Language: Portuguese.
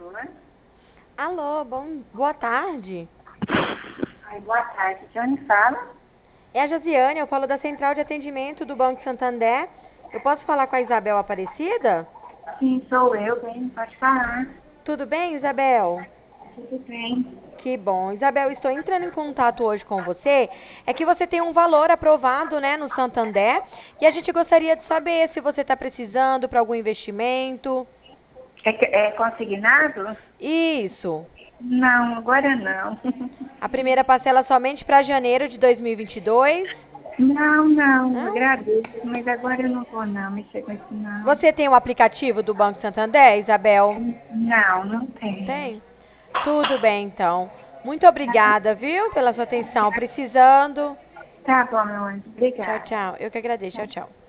né? Alô, boa tarde. Ai, boa tarde. Johnny fala? É a Josiane, eu falo da Central de Atendimento do Banco Santander. Eu posso falar com a Isabel Aparecida? Sim, sou eu, bem, pode falar. Tudo bem, Isabel? Tudo bem. Que bom. Isabel, estou entrando em contato hoje com você. É que você tem um valor aprovado, né, no Santander. E a gente gostaria de saber se você está precisando para algum investimento. É consignado? Isso. Não, agora não. A primeira parcela somente para janeiro de 2022. Não, Não? agradeço, mas agora eu não vou não mexer com isso não. Você tem o aplicativo do Banco Santander, Isabel? Não, não tenho. Tem? Tudo bem, então. Muito obrigada, viu, pela sua atenção. Precisando. Tá bom, meu anjo. Tchau, Obrigada. tchau. Eu que agradeço. Tchau, tchau.